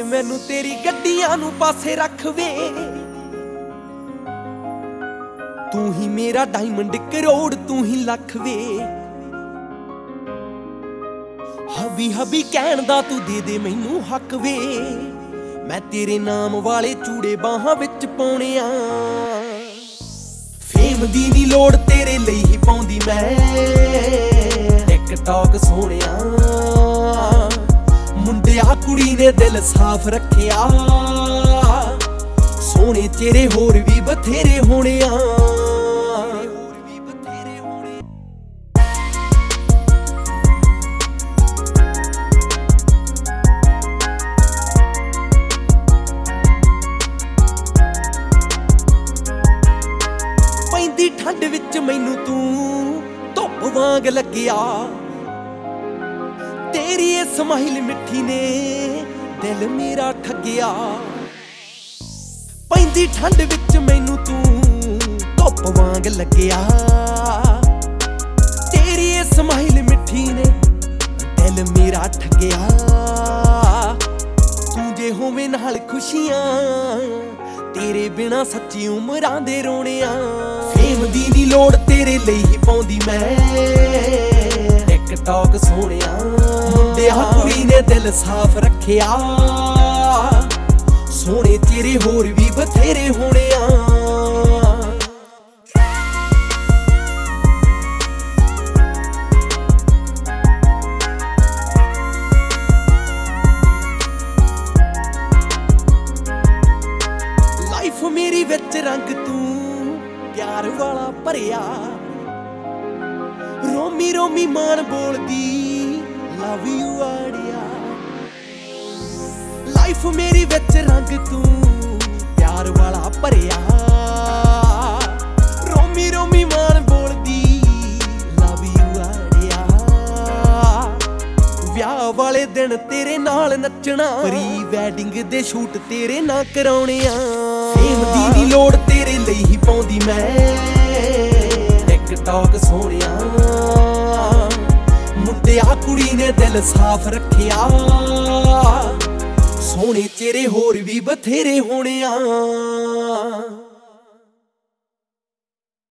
ਮੈਨੂੰ ਤੇਰੀ ਗੱਡੀਆਂ ਨੂੰ ਪਾਸੇ ਰੱਖ ਵੇ। ਤੂੰ ਹੀ ਮੇਰਾ ਡਾਇਮੰਡ ਕਰੋੜ, ਤੂੰ ਹੀ ਲੱਖ ਵੇ। ਹਬੀ ਹਬੀ ਕਹਿਣ ਦਾ ਤੂੰ ਦੇ ਦੇ ਮੈਨੂੰ ਹੱਕ ਵੇ। ਮੈਂ ਤੇਰੇ ਨਾਮ ਵਾਲੇ ਚੂੜੇ ਬਾਹਾਂ ਵਿੱਚ ਪਾਉਣੇ ਆ। ਫੇਮ ਦੀ ਨੀ ਲੋੜ ਤੇਰੇ ਲਈ ਹੀ ਪਾਉਂਦੀ ਮੈਂ। ਟਿਕਟੌਕ ਸੋਹਣਿਆ ਮੁੰਡਿਆ ਕੁੜੀ ਨੇ ਦਿਲ ਸਾਫ਼ ਰੱਖਿਆ। ਸੋਹਣੇ ਤੇਰੇ ਹੋਰ ਵੀ ਬਥੇਰੇ ਹੋਣੇ ਆ। ਪੈਂਦੀ ਠੰਡ ਵਿੱਚ ਮੈਨੂੰ ਤੂੰ ਧੁੱਪ ਵਾਂਗ ਲੱਗਿਆ। ਤੇਰੀ ਇਹ ਸਮਾਈਲ ਮਿੱਠੀ ਨੇ ਦਿਲ ਮੇਰਾ ਠੱਗਿਆ। ਪੈਂਦੀ ਠੰਡ ਵਿੱਚ ਮੈਨੂੰ ਤੂੰ ਧੁੱਪ ਵਾਂਗ ਲੱਗਿਆ। ਤੇਰੀ ਇਹ ਸਮਾਈਲ ਮਿੱਠੀ ਨੇ ਦਿਲ ਮੇਰਾ ਠੱਗਿਆ। ਤੂੰ ਜੇ ਹੋਵੇਂ ਨਾਲ ਖੁਸ਼ੀਆਂ, ਤੇਰੇ ਬਿਨਾ ਸੱਚੀ ਉਮਰਾਂ ਦੇ ਰੋਣੇ ਆ। ਫੇਮ ਦੀ ਨੀ ਲੋੜ ਤੇਰੇ ਲਈ ਹੀ ਪਾਉਂਦੀ ਮੈਂ। ਟਿਕਟੌਕ ਸੋਹਣਿਆ ਮੁੰਡਿਆ ਕੁੜੀ ਨੇ ਦਿਲ ਸਾਫ਼ ਰੱਖਿਆ। ਸੋਹਣੇ ਤੇਰੇ ਹੋਰ ਵੀ ਬਥੇਰੇ ਹੋਣੇ ਆ। ਲਾਈਫ ਮੇਰੀ ਵਿੱਚ ਰੰਗ ਤੂੰ ਪਿਆਰ ਵਾਲਾ ਭਰਿਆ। ਰੋਮੀ ਰੋਮੀ ਮਾਨ ਬੋਲਦੀ ਲਵ ਯੂ ਆੜਿਆ। ਲਾਈਫ ਮੇਰੀ ਵਿੱਚ ਰੰਗ ਤੂੰ ਪਿਆਰ ਵਾਲਾ ਭਰਿਆ। ਰੋਮੀ ਰੋਮੀ ਮਾਨ ਬੋਲਦੀ ਲਵ ਯੂ ਆੜਿਆ। ਵਿਆਹ ਵਾਲੇ ਦਿਨ ਤੇਰੇ ਨਾਲ ਨੱਚਣਾ, ਪ੍ਰੀ ਵੈਡਿੰਗ ਦੇ ਸ਼ੂਟ ਤੇਰੇ ਨਾਲ ਕਰਾਉਣੇ ਆ। ਫੇਮ ਦੀ ਨੀ ਲੋੜ ਤੇਰੇ ਲਈ ਹੀ ਪਾਉਂਦੀ ਮੈਂ। ਟਿਕਟੌਕ ਸੋਹਣਿਆ ਮੁੰਡਿਆ ਕੁੜੀ ਨੇ ਦਿਲ ਸਾਫ਼ ਰੱਖਿਆ। ਸੋਹਣੇ ਤੇਰੇ ਹੋਰ ਵੀ ਬਥੇਰੇ ਹੋਣੇ ਆ।